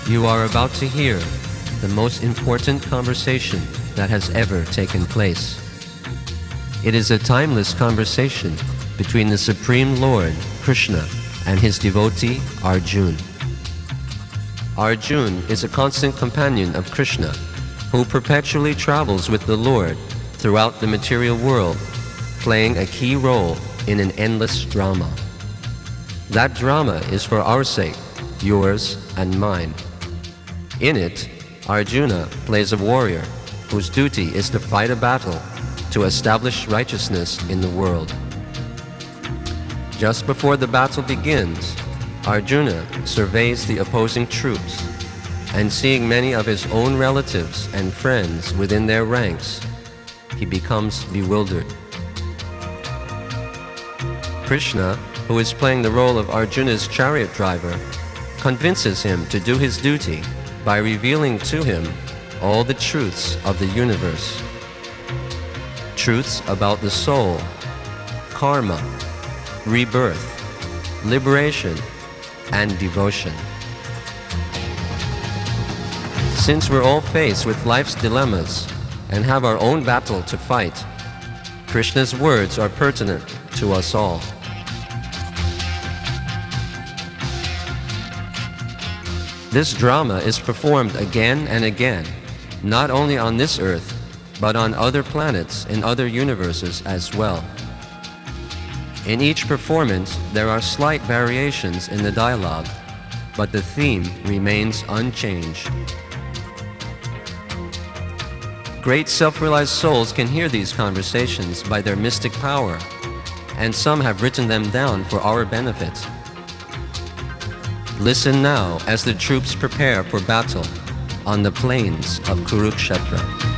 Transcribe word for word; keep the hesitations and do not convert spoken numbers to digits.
You are about to hear the most important conversation that has ever taken place. It is a timeless conversation between the Supreme Lord, Krishna, and his devotee, Arjuna. Arjuna is a constant companion of Krishna, who perpetually travels with the Lord throughout the material world, playing a key role in an endless drama. That drama is for our sake, yours and mine. In it, Arjuna plays a warrior whose duty is to fight a battle to establish righteousness in the world. Just before the battle begins, Arjuna surveys the opposing troops, and seeing many of his own relatives and friends within their ranks, he becomes bewildered. Krishna, who is playing the role of Arjuna's chariot driver, convinces him to do his duty by revealing to him all the truths of the universe. Truths about the soul, karma, rebirth, liberation, and devotion. Since we're all faced with life's dilemmas and have our own battle to fight, Krishna's words are pertinent to us all. This drama is performed again and again, not only on this earth, but on other planets and other universes as well. In each performance, there are slight variations in the dialogue, but the theme remains unchanged. Great self-realized souls can hear these conversations by their mystic power, and some have written them down for our benefit. Listen now as the troops prepare for battle on the plains of Kurukshetra.